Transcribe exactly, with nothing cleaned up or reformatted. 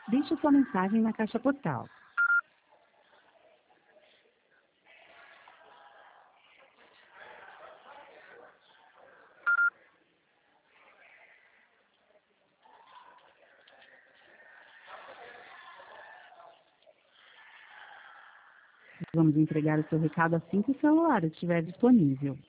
Deixe sua mensagem na caixa postal. Vamos entregar o seu recado assim que o celular estiver disponível.